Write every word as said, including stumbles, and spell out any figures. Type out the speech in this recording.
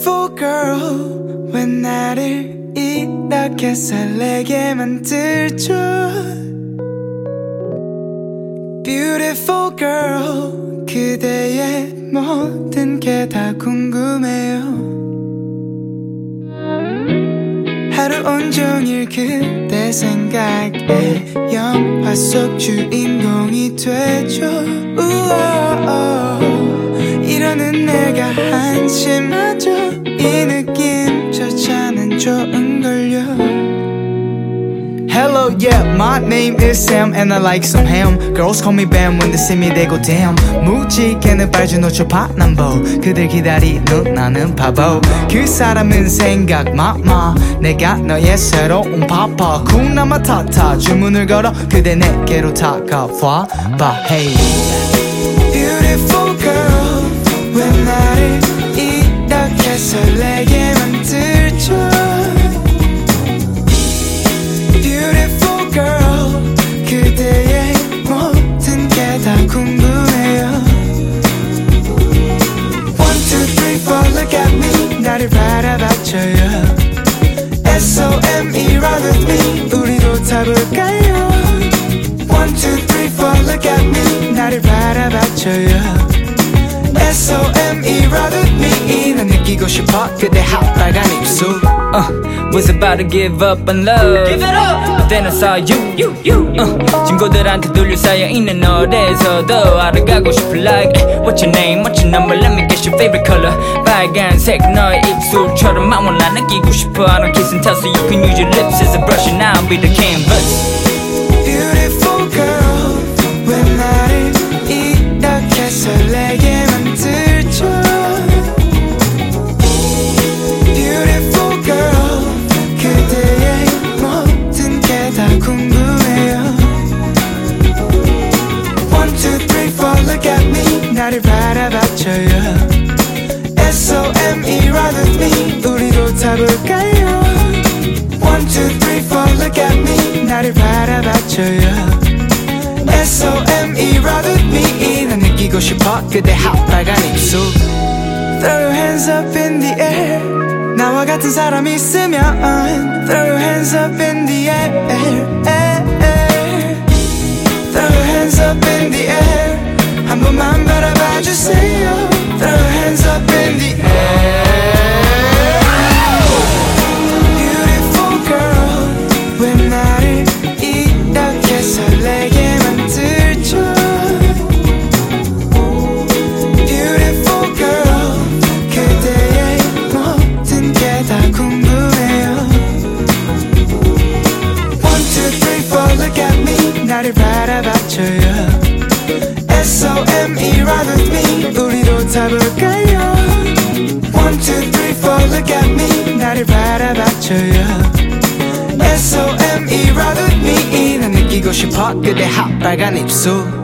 Beautiful girl 왜 나를 이렇게 설레게 만들죠 Beautiful girl 그대의 모든 게 다 궁금해요 하루 온종일 그대 생각에 영화 속 주인공이 되죠 우와 이러는 내가 한심하죠 이 느낌조차는 좋은걸요 Hello, yeah, my name is Sam and I like some ham Girls call me Bam when they see me they go damn 묵직해는 빨주노초 파남보 그들 기다리는 나는 바보 그 사람은 생각 마마 내가 너의 새로운 파파 쿵나마 타타 주문을 걸어 그대 내게로 다가와 봐 hey Beautiful girl 왜 나를 이렇게 설레게 만들죠 Beautiful girl 그대의 모든 게 다 궁금해요 One, two, three, four, look at me 나를 바라봐줘요 S O M E, ride with me 우리도 타볼까요 One, two, three, four, look at me 나를 바라봐줘요 S O M E, ride with me 난 느끼고 싶어 그대 핫빨간 입술 Uh, was about to give up on love Give it up! But then I saw you, you, you, you. Uh, 친구들한테 둘러 쌓여있는 너에서도 알아가고 싶어 like What's your name, what's your number, let me guess your favorite color 빨간색 너의 입술처럼 아무 나 느끼고 싶어 I don't kiss and tell so you can use your lips as a brush and I'll be the canvas Beautiful girl 왜 나를 이렇게 설레게 만들죠 Beautiful girl 그대의 모든 게 다 궁금해요 One, two, three, four, look at me 나를 바라봐줘요 S O M E, ride with me 우리도 타볼까요 One, two, three, four, look at me 나를 바라봐줘요 S O M E, ride with me 난 느끼고 싶어 그대 핫빨간 입술 Throw your hands up in the air 나와 같은 사람 있으면 Throw your hands up in the air, air, air. Throw your hands up in the air 한 번만 바라봐주세요 Throw your hands up in the air Beautiful girl 왜 나를 이렇게 설레게 만들죠 Beautiful girl 그대의 모든 게 다 궁금해요 One, two, three, four, look at me 나를 바라봐줘요 S O M E, ride with me 우리도 타볼까요 One, two, three, four, look at me 나를 바라봐줘요 S O M E, ride with me 난 느끼고 싶어 그대 핫빨간 입술